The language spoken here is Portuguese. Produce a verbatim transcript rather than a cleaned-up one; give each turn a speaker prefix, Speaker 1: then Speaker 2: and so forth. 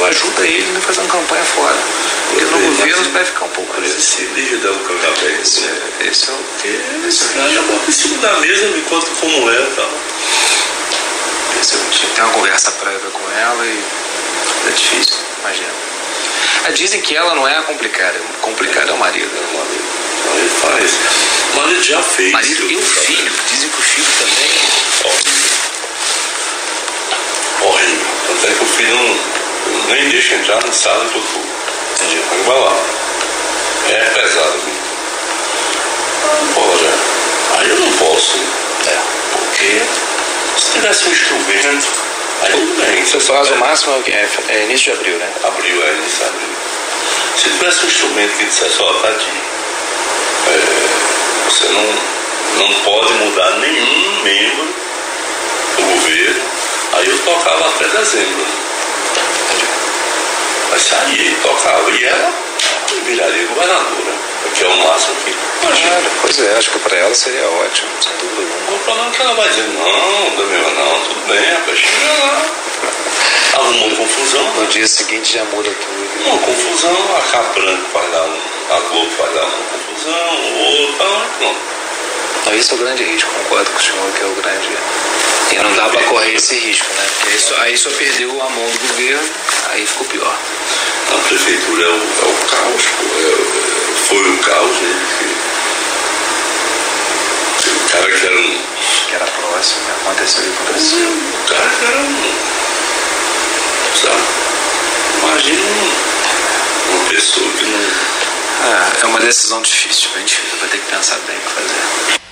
Speaker 1: eu ajudo ele a fazer uma campanha fora. Porque no governo vai ficar um pouco preso.
Speaker 2: Esse líder da Ucrânia,
Speaker 1: esse, é, esse é o que.
Speaker 2: Esse cara já bota em cima da mesa, me conta como é e tal.
Speaker 1: Esse é o tipo. Tem uma conversa prévia com ela e é difícil, imagina. Ah, dizem que ela não é a complicada, complicada é o marido.
Speaker 2: É o marido. Então ele faz. O marido já fez.
Speaker 1: Marido e o filho, dizem que o filho também.
Speaker 2: Horrível. Horrível. Tanto é que o filho não, nem deixa entrar na sala do fogo. Entendi. Vai lá. É pesado. Pô, já. Aí eu não posso. É. Porque se tivesse um instrumento, aí tudo bem.
Speaker 1: Você faz o máximo é, é início de abril, né?
Speaker 2: Abril, é início de abril. Se tivesse um instrumento que dissesse, ó, tadinho, é, você não, não pode mudar nenhum membro do governo, aí eu tocava até dezembro. Mas saía, tocava. E ela viraria governadora, que é o máximo que imagina.
Speaker 1: Pois é, acho que para ela seria ótimo, sem dúvida alguma.
Speaker 2: O problema é que ela vai dizer, não, Damião, não, tudo bem, rapaz, chega lá. Arrumou uma confusão.
Speaker 1: No dia seguinte já muda tudo.
Speaker 2: Uma confusão, a Cabranco vai dar um, a Globo vai dar uma confusão, o outro, tá, pronto.
Speaker 1: Então, esse é o grande risco, concordo com o senhor que é o grande. E não dá para correr esse risco, né? Porque isso, aí só perdeu a mão do governo, aí ficou pior.
Speaker 2: A prefeitura é o, é o caos, pô, é, foi o caos, né? O cara que era um.
Speaker 1: Que era próximo, aconteceu e aconteceu.
Speaker 2: O cara que era um. Sabe? Imagina uma pessoa que não.
Speaker 1: É, é uma decisão difícil, bem difícil, vai ter que pensar bem o que fazer.